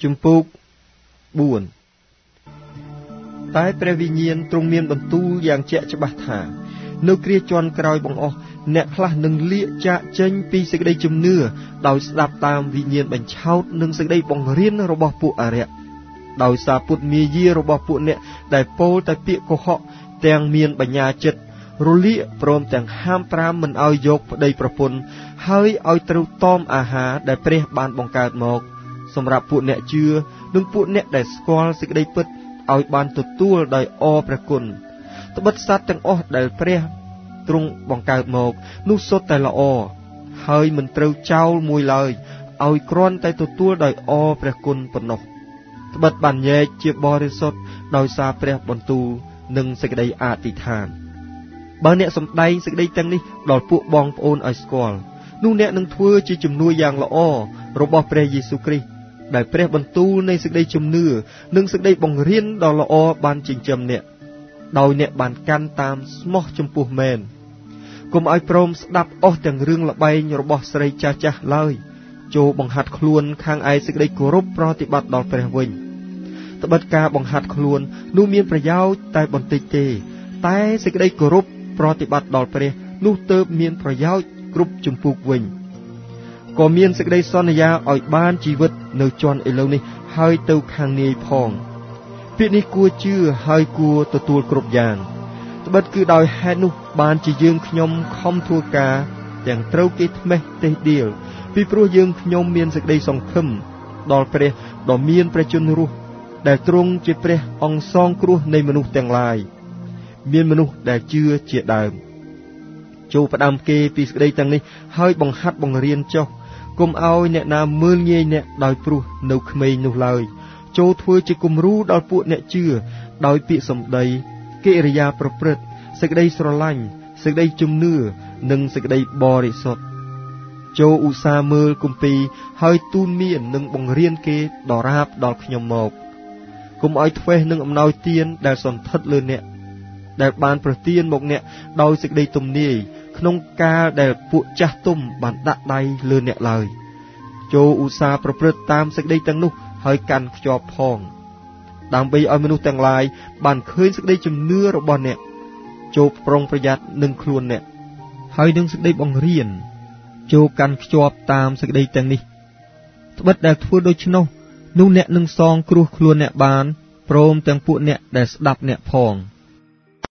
ជំពូក 4 តែព្រះវិញ្ញាណទ្រង់មានបន្ទូលយ៉ាងជាក់ច្បាស់ថានៅគ្រាជាន់ក្រោយបង្អស់អ្នកខ្លះនឹងលាកចាកចេញពីសេចក្តីជំនឿដោយស្ដាប់តាមវិញ្ញាណបញ្ឆោតនិងសេចក្តីបង្រៀនរបស់ពួកអរិយដោយសារពុតមាយារបស់ពួកអ្នកដែលពោលតែពាក្យកុហកទាំងមានបញ្ញាចិត្តរលាកព្រមទាំងហាមប្រាមមិនឲ្យយកប្តីប្រពន្ធហើយឲ្យត្រូវតមអាហារដែលព្រះបានបង្កើតមកសម្រាប់ពួកអ្នកជឿនិងពួកអ្នកដែលស្គាល់សេចក្តីពិតឲ្យបានទទួលដោយអរព្រះគុណត្បិតសត្វទាំងអស់ដែលព្រះទ្រង់បង្កើតមកនោះសុទ្ធតែល្អហើយមិនត្រូវចោលមួយឡើយឲ្យគ្រាន់តែទទួលដោយអរព្រះគុណប៉ុណ្ណោះត្បិតបានញែកជាបរិសុទ្ធដោយសារព្រះបន្ទូលនិងសេចក្តីអធិដ្ឋានបើអ្នកសំដែងសេចក្តីទាំងនេះដល់ពួកបងប្អូនឲ្យស្គាល់នោះអ្នកនឹងធ្វើជាជំនួយយ៉ាងល្អរបស់ព្រះយេស៊ូវគ្រីស្ទដែលព្រះបន្ទូលនៃសេចក្តីជំនឿនិងសេចក្តីបង្រៀនដ៏ល្អបានចិញ្ចឹមអ្នកដោយអ្នកបានកាន់តាមស្មោះចំពោះមែនកុំឲ្យព្រមស្ដាប់អស់ទាំងរឿងល្បែងរបស់ស្រីចាស់ៗឡើយចូលបង្ហាត់ខ្លួនខាងឯសេចក្តីគោរពប្រតិបត្តិដល់ព្រះវិញត្បិតការបង្ហាត់ខ្លួននោះមានប្រយោជន៍តែបន្តិចទេតែសេចក្តីគោរពប្រតិបត្តិដល់ព្រះនោះទើបមានប្រយោជន៍គ្រប់ជំពូកវិញក៏មានសេចក្តីសន្យាឲ្យបានជីវិតនៅជាន់ឥឡូវនេះហើយទៅខាងនាយផងពាក្យនេះគួរជឿហើយគួរទទួលគ្រប់យ៉ាងត្បិតគឺដោយហេតុនោះបានជាយើងខ្ញុំខំធ្វើការទាំងត្រូវគេថ្មេះទេសដៀលពីព្រោះយើងខ្ញុំមានសេចក្តីសង្ឃឹមដល់ព្រះដ៏មានព្រះជន្មរស់ដែលទ្រង់ជាព្រះអង្គសងគ្រោះនៃមនុស្សទាំងឡាយមានមនុស្សដែលជឿជាដើមចូលផ្ដាំគេពីសេចក្តីទាំងនេះហើយបង្ហាត់បង្រៀនចុះកុំឲ្យអ្នកណាមើលងាយអ្នកដោយព្រោះនៅក្មេងនោះឡើយចូលធ្វើជាគំរូដល់ពួកអ្នកជឿដោយពាក្យសម្ដីកិរិយាប្រព្រឹត្តសេចក្តីស្រឡាញ់សេចក្តីជំនឿនិងសេចក្តីបរិសុទ្ធចូលឧស្សាហ៍មើលគម្ពីរហើយទូនមាននិងបង្រៀនគេដរាបដល់ខ្ញុំមកកុំឲ្យធ្វេសនឹងអំណោយទានដែលសន្ធិដ្ឋលើអ្នកដែលបានប្រទានមកអ្នកដោយសេចក្តីទំនាយក្នុងកាលដែលពួកចាស់ទុំបានដាក់ដៃលើអ្នកឡើយចូលឧស្សាហ៍ប្រព្រឹត្តតាមសេចក្តីទាំងនោះហើយកាន់ខ្ជាប់ផងដើម្បីឲ្យមនុស្សទាំងឡាយបានឃើញសេចក្តីជំនឿរបស់អ្នកចូលប្រុងប្រយ័ត្ននឹងខ្លួនអ្នកហើយនឹងសេចក្តីបង្រៀនចូលកាន់ខ្ជាប់តាមសេចក្តីទាំងនេះត្បិតដែលធ្វើដូច្នោះនោះអ្នកនឹងសងគ្រោះខ្លួនអ្នកបានព្រមទាំងពួកអ្នកដែលស្ដាប់អ្នកផង